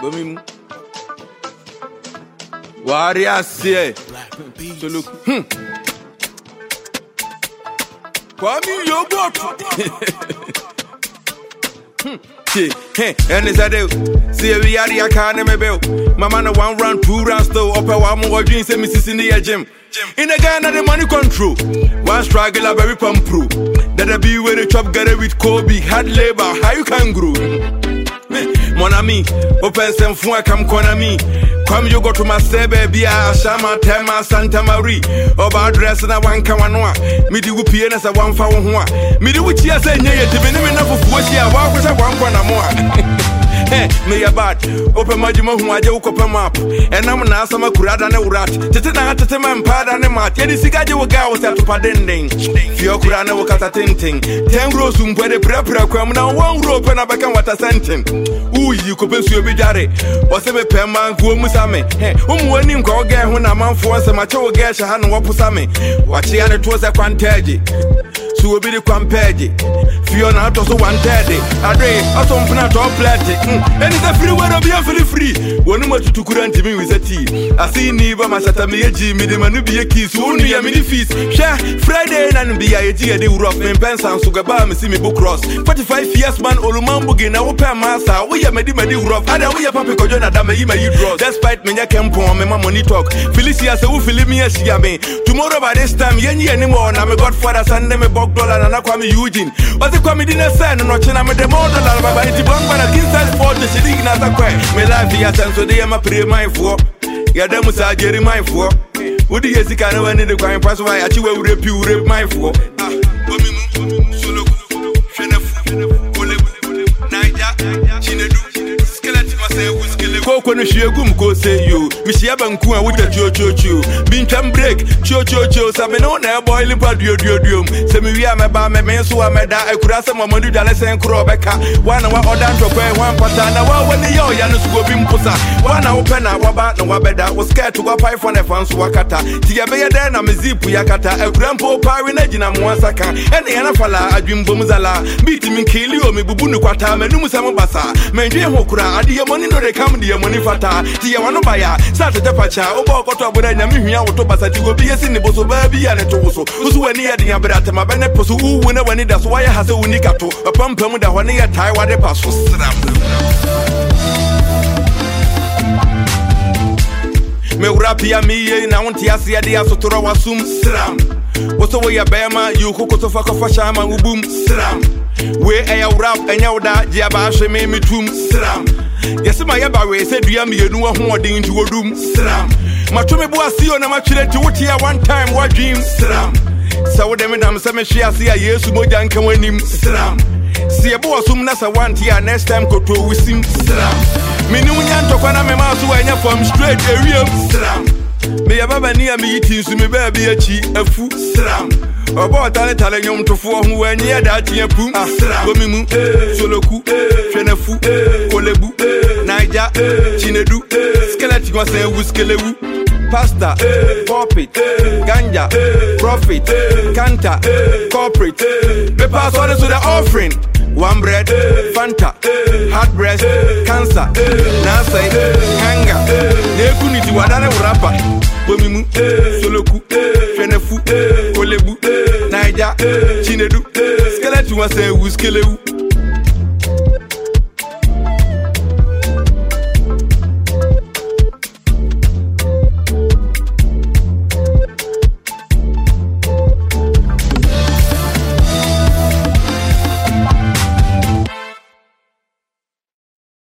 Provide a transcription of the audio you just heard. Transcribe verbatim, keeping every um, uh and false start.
Bomi Warrior say so look hmm Kwame yogurt Hmm Hey, and it's a deal. See, we are the academy bill. My man, a one round, two rounds, though. Upper one more dreams, and Missus in the gym. In the Ghana, the money control. One struggle, a very pump pro. That'll be where the chop got it with Kobe. Hard labor, how you can grow. Mon ami, open some fun, come corner me. Come you go to my baby, Shama, Tema, Santa Marie. Over dress and I want Kawanwa. Midi Wupian as a one for one. Midi which you say, near to be enough of what you are, what was a one corner more. Me a bad, open my jimo who I do open map. And I'm an asama kurada and a rat. Tetina to Teman Pada and Mat. Yet is Sigaji will go with that to Padending. Fio Kurana will cut a tinting. Ten rows whom where the prepara come now one rope and I become what I sent him. Ooh, you could be so bidare. Or semi Pemman, who Musame. Hey, whom when you go again when I'm on for some macho gash, I had no wapusame. What she had it was a quantagi. So will be the quampegi. Fiona also one thirty. A day, I don't put out all plastic. And it's a free word of being fully free. One much to current me with a tea. I see Niba Masatami, Jimmy, the Manubia keys, only a mini feast. Share Friday and be a G. They were off in Pence and Sugaba, Missy Book Cross. forty-five years man, Olumambugin, our pen master. We are Medi Medi rough. I don't wear Papa Kojana Dama, you may draw. Despite me, I can't pour my money talk. Felicia, so Philipia, Siame. Tomorrow by this time, Yenny anymore, and I'm a godfather, send them a bog dollar and I come Eugene. But the comedy didn't send, and watching I'm a demon, and I'm a Tibang, but I can't for the city in a quay. My life here, so they am a pretty mind for. Yadamus are Jerry mind for. Would you see kind of any the crime pass why I chew a rape you rape my for? Solo, Niger, Chinedu, skeleton myself with skeleton. Coco, Shiagum, go say you. Michia Bankua with a chocho. Bintam break, chocho, Samino, boiling part your diodium. Semia, my bar, my man, so I made that I could ask some money dollars and crowbacker. One hour or down to pay one patana. When the young Yanus go bimposa. One hour pen, I wabat no wabeda was scared to go five for the fans wakata. Tiabaya then I'm a zipu yakata, a grandpa parinage in a moasaka, and the Anafala, a dream bumzala, beat him in Kilio, me bubunu quata, Menusamabasa, Mendia Hokura, Adia money no they come the money fata, Tiawanobaya, Saturday Pacha, Obokota, but I am here out of Basa to go be a sinable baby and a toso, who's when he had the Abrata, my Benepo, who whenever he does why has a unicato, a pump with a one year tie while they pass for Me urapia miye na wonti ase ade asotoro wasum sram. Woso we ya bema you kokoto fakofa shama ubum sram. We eya urap enya uda je aba hwe me metum sram. Yesi ma yeba we se dua me yenu ho odin nti wodum sram. Matome bo asio na matwire nti wotia one time what dream sram. Sa wo dem dam se me hwe ase ya Yesu moja nka wanim sram. Si ebo wasum na sa one tia next time koto wisim sram. Mini unyanto kwa na mema so anya from straight area sram. Me ya baba ni am yiti so me ba bi achi afu sram. Obo tale tale nyom tofo ho anya da tia pu gomi mu soloku hwenafu kolebu naija chinedu skeleton was a wuskelewu pasta pulpit ganja profit kanta corporate me pass all to the offering. One bread, Fanta, hard breast, cancer, Nasa, Hanga, Nekuniti, Wadana rapper, Bomimu, Soloku, Fenefu, Kolebu, Naija, Chinedu, skeleton was a wuskelewu.